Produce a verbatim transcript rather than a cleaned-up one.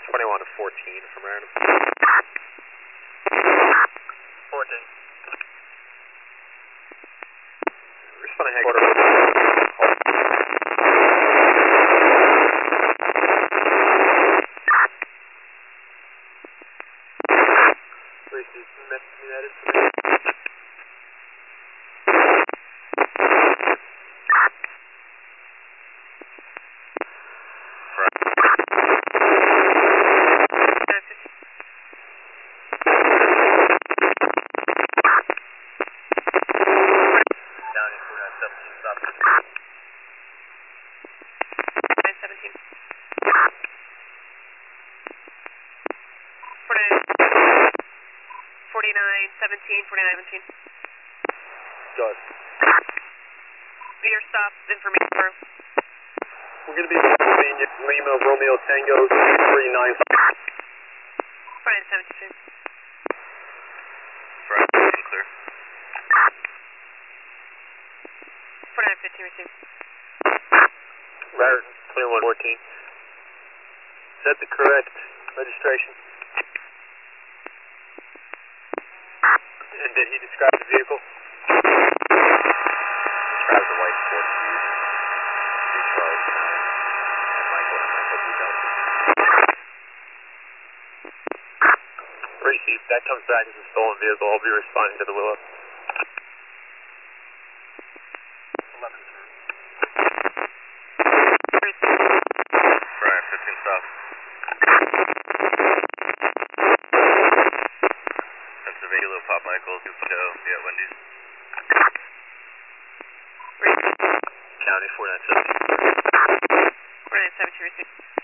twenty-one to fourteen from random. fourteen. Responding headquarters. Receive message United for me. forty-nine seventeen, forty-nine seventeen. Good. Your stop information for We're going to be convenient. Lima Romeo Tango three nine. forty-nine seventeen. Right, clear. forty-nine fifteen received. Raritan, twenty-one fourteen. Is that the correct registration? And did he describe the vehicle? Describes a white Ford Fusion. three twelve nine. And Michael and Michael B. Delta. Received. That comes back as a stolen vehicle. I'll be responding to the Willow. eleven through. Brian, fifteen stop. That's the Velo Pop Michael, two point oh, be at Wendy's. County four nine seven. forty-nine seventeen received.